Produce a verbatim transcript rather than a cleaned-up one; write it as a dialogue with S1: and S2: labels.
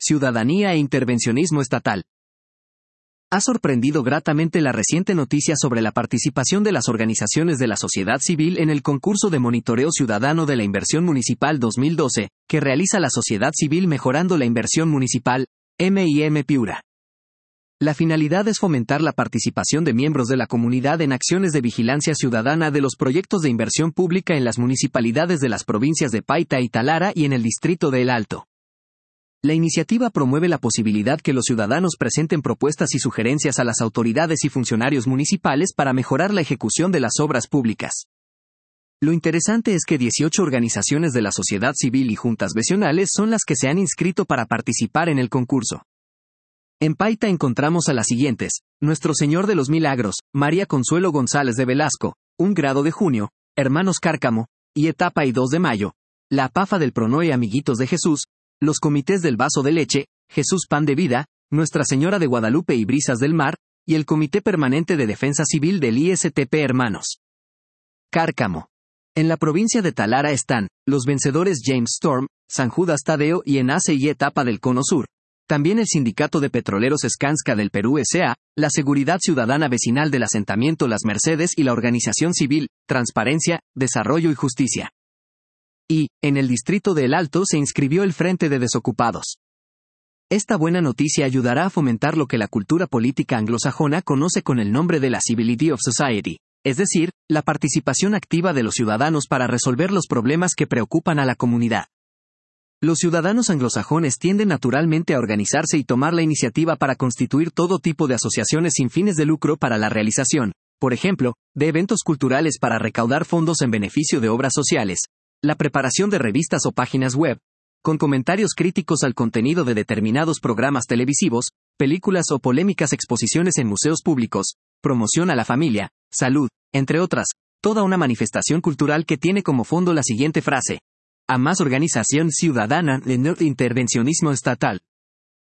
S1: ciudadanía e intervencionismo estatal. Ha sorprendido gratamente la reciente noticia sobre la participación de las organizaciones de la sociedad civil en el concurso de monitoreo ciudadano de la inversión municipal dos mil doce, que realiza la sociedad civil Mejorando la Inversión Municipal, M I M Piura. La finalidad es fomentar la participación de miembros de la comunidad en acciones de vigilancia ciudadana de los proyectos de inversión pública en las municipalidades de las provincias de Paita y Talara y en el distrito de El Alto. La iniciativa promueve la posibilidad que los ciudadanos presenten propuestas y sugerencias a las autoridades y funcionarios municipales para mejorar la ejecución de las obras públicas. Lo interesante es que dieciocho organizaciones de la sociedad civil y juntas vecinales son las que se han inscrito para participar en el concurso. En Paita encontramos a las siguientes: Nuestro Señor de los Milagros, María Consuelo González de Velasco, Un Grado de Junio, Hermanos Cárcamo, y Etapa y dos de Mayo, la Apafa del Pronoe Amiguitos de Jesús, los comités del Vaso de Leche, Jesús Pan de Vida, Nuestra Señora de Guadalupe y Brisas del Mar, y el Comité Permanente de Defensa Civil del I S T P Hermanos Cárcamo. En la provincia de Talara están los vencedores James Storm, San Judas Tadeo y Enace y Etapa del Cono Sur. También el Sindicato de Petroleros Skanska del Perú S A, la Seguridad Ciudadana Vecinal del Asentamiento Las Mercedes y la Organización Civil, Transparencia, Desarrollo y Justicia. Y, en el distrito de El Alto se inscribió el Frente de Desocupados. Esta buena noticia ayudará a fomentar lo que la cultura política anglosajona conoce con el nombre de la Civility of Society, es decir, la participación activa de los ciudadanos para resolver los problemas que preocupan a la comunidad. Los ciudadanos anglosajones tienden naturalmente a organizarse y tomar la iniciativa para constituir todo tipo de asociaciones sin fines de lucro para la realización, por ejemplo, de eventos culturales para recaudar fondos en beneficio de obras sociales, la preparación de revistas o páginas web, con comentarios críticos al contenido de determinados programas televisivos, películas o polémicas exposiciones en museos públicos, promoción a la familia, salud, entre otras, toda una manifestación cultural que tiene como fondo la siguiente frase: a más organización ciudadana de intervencionismo estatal.